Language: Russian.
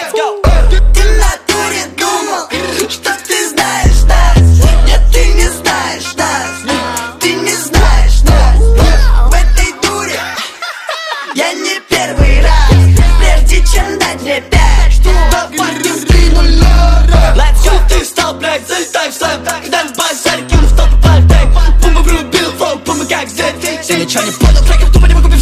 Let's go. Ты в натуре думал, что ты знаешь нас? Нет, ты не знаешь нас. Ты не знаешь нас. В этой дуре я не первый раз. Прежде чем дать мне 5, давай ты скинули. Let's go. Ты встал, блядь, залетай в слэм. Когда в базаре кинул в толпу пальтей. Пумба врубил флоу, пумба как здесь. Я ничего не понял, треков тупо не могу